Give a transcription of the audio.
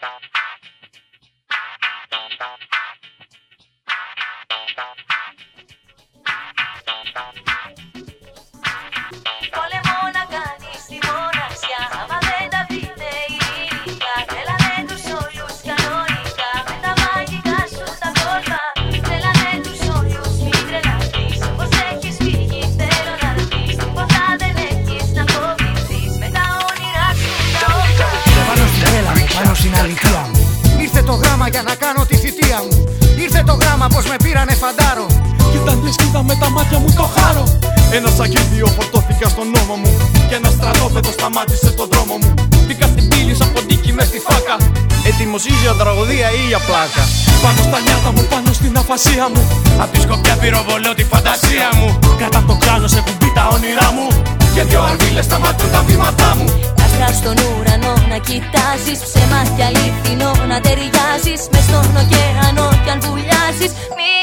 Πόλεμο να κάνεις τη μοναξιά, άμα δεν τα βρείτε ειρηνικά. Θέλανε τους όλους κανονικά, με τα μαγικά σου τα κόλπα. Θέλανε τους όλους, μην τρελαθείς, όπως έχεις φύγει θέλω να δεις. Τίποτα δεν έχεις να φοβηθείς, με τα όνειρά σου τα όπλα. Πάνω στην τρέλα μου, πάνω στην αλήθεια μου. Ήρθε το γράμμα για να κάνω τη θητεία μου. Ήρθε το γράμμα πως με πήρανε φαντάρο. Κι ήταν λες κι είδα με τα μάτια μου το χάρο. Ένας αγγίδιο φορτώθηκα στον νόμο μου, και ένα στρατόπεδο σταμάτησε στον δρόμο μου. Μπήκα στην πύλη σαν ποντίκι μες στη φάκα, έτοιμος ή για τραγωδία ή για πλάκα. πάνω στα νιάτα μου, πάνω στην αφασία μου. Απ' τη σκοπιά πυροβολώ τη φαντασία μου. Κάτω απ' το κράνος έχουν μπει τα όνειρά μου, Και δυο αρβίλες σταματούν τα βήματά μου. Άστρα στον ουρανό να κοιτάζεις, ψέμα κι αληθινό να ταιριάζεις. Μες στον ωκεανό κι αν βουλιάζεις, μη